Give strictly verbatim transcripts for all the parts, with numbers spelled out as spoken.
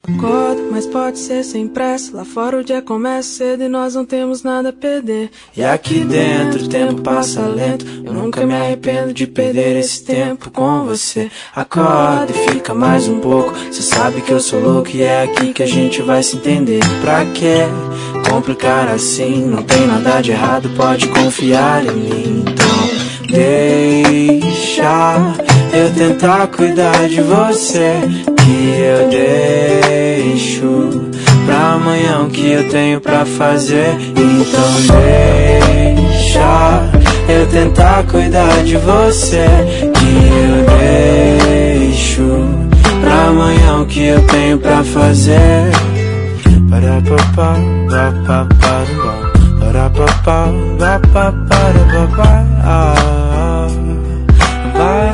Acorda, mas pode ser sem pressa. Lá fora o dia começa cedo e nós não temos nada a perder. E aqui dentro o tempo passa lento. Eu nunca me arrependo de perder esse tempo com você. Acorda e fica mais um pouco. Cê sabe que eu sou louco e é aqui que a gente vai se entender. Pra quê complicar assim? Não tem nada de errado, pode confiar em mim. Então deixa eu tentar cuidar de você, que eu deixo pra amanhã o que eu tenho pra fazer. Então deixa eu tentar cuidar de você, que eu deixo pra amanhã o que eu tenho pra fazer. Para papá, papá, para papá, papá, para papá, vai.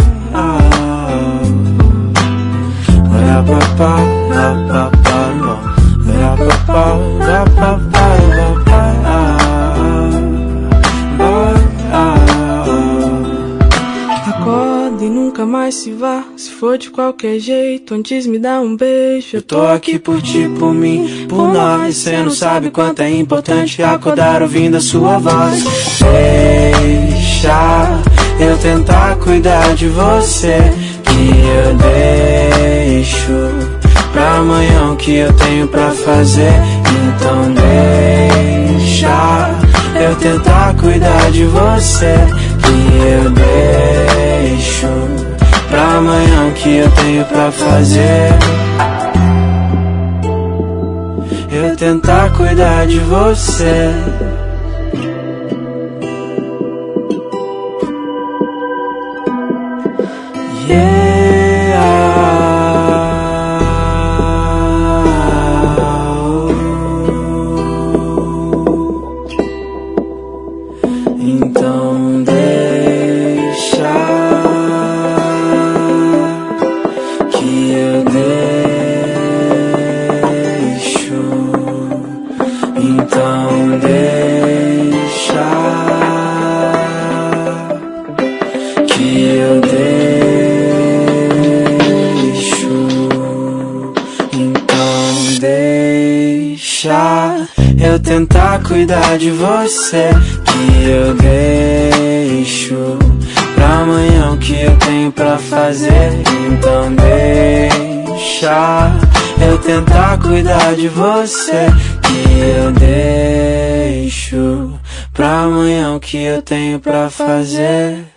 Para papá, papá, para papá, papá, acorda e nunca mais se vá. Se for de qualquer jeito, antes me dá um beijo. Eu tô aqui por ti, por mim, por nós. Cê não sabe quanto é importante acordar ouvindo a sua voz. Deixa eu tentar cuidar de você, que eu deixo pra amanhã o que eu tenho pra fazer. Então deixa eu tentar cuidar de você, que eu deixo pra amanhã o que eu tenho pra fazer. Eu tentar cuidar de você. Então deixa que eu deixo. Então deixa que eu deixo. Então deixa eu tentar cuidar de você, que eu deixo pra amanhã o que eu tenho pra fazer. Então deixa eu tentar cuidar de você, que eu deixo pra amanhã o que eu tenho pra fazer.